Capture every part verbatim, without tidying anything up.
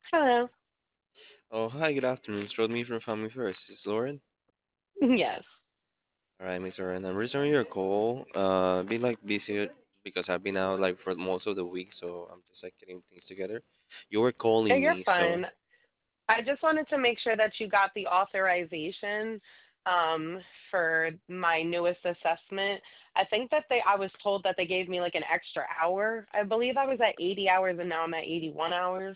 Hello. Oh, hi, good afternoon. It's Rodney from Family First. Is this Lauren? Yes. All right, Miss Lauren. I'm returning your call. Uh, been like busy because I've been out like for most of the week, so I'm just like getting things together. You were No, calling you're me, so fine. I just wanted to make sure that you got the authorization um, for my newest assessment. I think that they, I was told that they gave me like an extra hour. I believe I was at eighty hours and now I'm at eighty-one hours.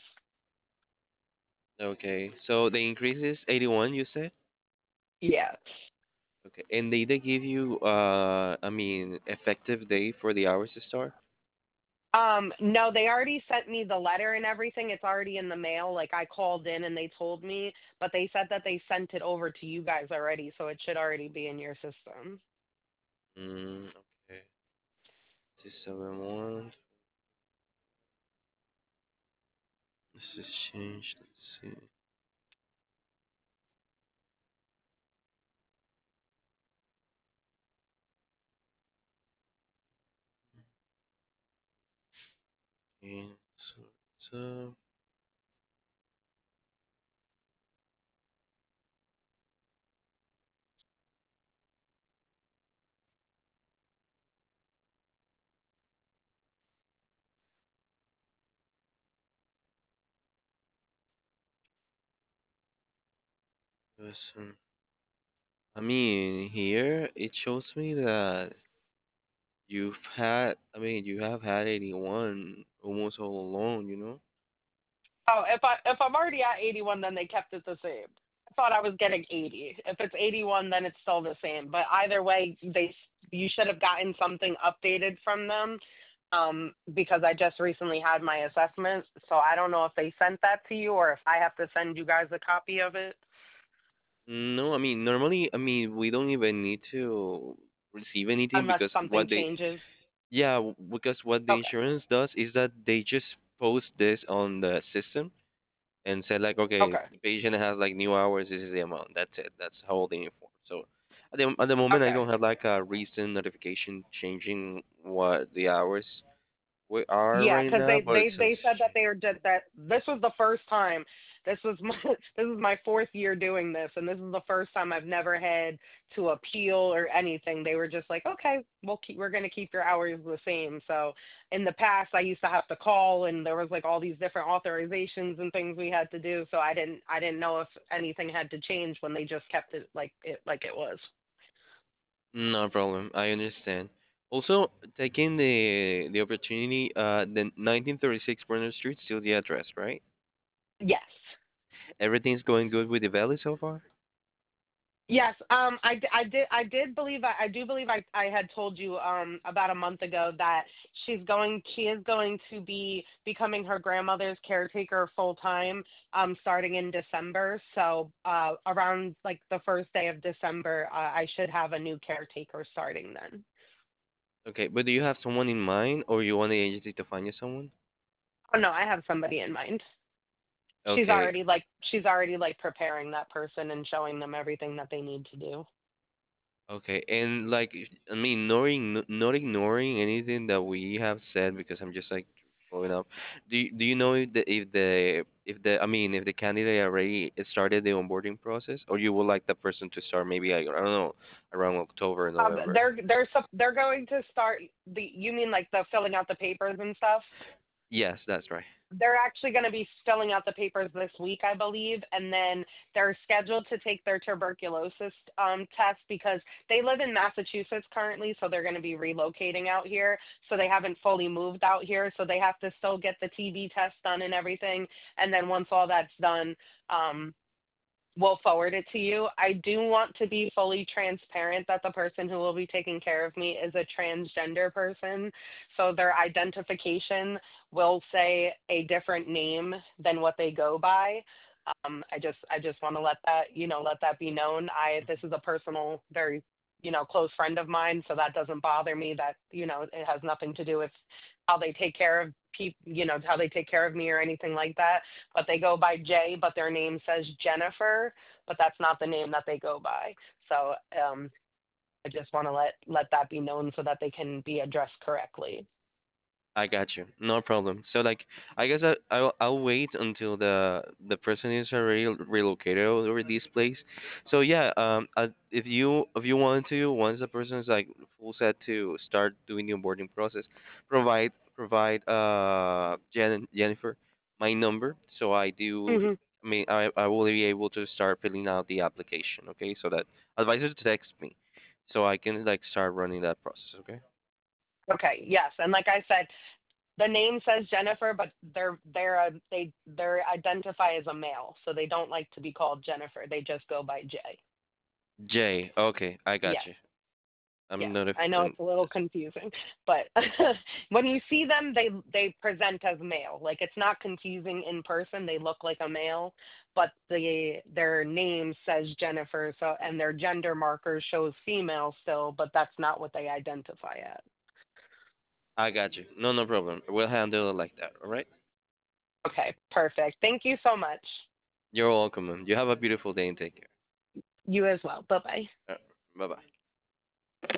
okay. So the increase is eighty-one, you said? Yeah. Okay. And they did give you uh, I mean, effective date for the hours to start? Um, no, they already sent me the letter and everything. It's already in the mail. Like I called in and they told me, but they said that they sent it over to you guys already, so it should already be in your system. Mm, okay. two seven one. Let's just change. Let's see. And so, so listen. I mean, here it shows me that you've had, I mean, you have had eighty-one almost all along, you know? Oh, if I if I'm already at eighty-one, then they kept it the same. I thought I was getting eighty. If it's eighty-one, then it's still the same. But either way, they you should have gotten something updated from them, um, because I just recently had my assessment. So I don't know if they sent that to you or if I have to send you guys a copy of it. No, I mean, normally, I mean, we don't even need to receive anything Unless because something what they, changes. yeah, w- because what the Okay. insurance does is that they just post this on the system and said like, okay, Okay. the patient has like new hours, this is the amount. That's it. That's how they inform. So at the, at the moment, I Okay. don't have like a recent notification changing what the hours we are Yeah, right because now, they but they they since said that they were just that this was the first time. This was my this is my fourth year doing this, and this is the first time I've never had to appeal or anything. They were just like, okay, we'll keep we're gonna keep your hours the same. So in the past, I used to have to call, and there was like all these different authorizations and things we had to do. So I didn't I didn't know if anything had to change when they just kept it like it like it was. no problem. I understand. Also, taking the the opportunity, uh, the nineteen thirty-six Brenner Street, still the address, right? Yes. Everything's going good with the Valley so far? Yes, um, I, d- I did I did believe I, I do believe I, I had told you um about a month ago that she's going she is going to be becoming her grandmother's caretaker full time um starting in December. So uh around like the first day of December, uh, I should have a new caretaker starting then. Okay, but do you have someone in mind, or you want the agency to find you someone? Oh no, I have somebody in mind. She's Okay, already like she's already like preparing that person and showing them everything that they need to do. okay, and like, if- I mean, ignoring, not ignoring anything that we have said because I'm just like following up. Do you, do you know if the if the if the I mean if the candidate already started the onboarding process, or you would like the person to start maybe like, I don't know, around October, Um, November? they're they're sup- they're going to start the. You mean like the filling out the papers and stuff? Yes, that's right. They're actually going to be filling out the papers this week, I believe, and then they're scheduled to take their tuberculosis um, test because they live in Massachusetts currently, so they're going to be relocating out here. So they haven't fully moved out here, so they have to still get the T B test done and everything. And then once all that's done, um, we'll forward it to you. I do want to be fully transparent that the person who will be taking care of me is a transgender person. So their identification will say a different name than what they go by. Um, I just I just want to let that, you know, let that be known. I this is a personal, very, you know, close friend of mine, so that doesn't bother me. That, you know, it has nothing to do with how they take care of people, you know, how they take care of me or anything like that. But they go by Jay, but their name says Jennifer, but that's not the name that they go by. So um, I just want to let let that be known so that they can be addressed correctly. I got you. No problem. So like, I guess I I'll, I'll wait until the the person is already relocated over this place. So yeah, um, uh, if you if you want to, once the person is like full set to start doing the onboarding process, provide provide uh Jen, Jennifer my number. So I do. Hmm. I mean, I I will be able to start filling out the application. Okay, so that advisor to text me, so I can like start running that process. Okay. Okay, yes, and like I said, the name says Jennifer, but they're they're a, they they're identify as a male, so they don't like to be called Jennifer. They just go by Jay. Jay. Okay, I got Yes, you. I'm yes. not. I know Um, it's a little confusing, but when you see them, they they present as male. Like it's not confusing in person. They look like a male, but the their name says Jennifer, so and their gender marker shows female still, but that's not what they identify as. I got you. No, no problem. We'll handle it like that. All right. Okay, perfect. Thank you so much. You're welcome. Man. You have a beautiful day and take care. You as well. Bye bye. Uh, bye bye.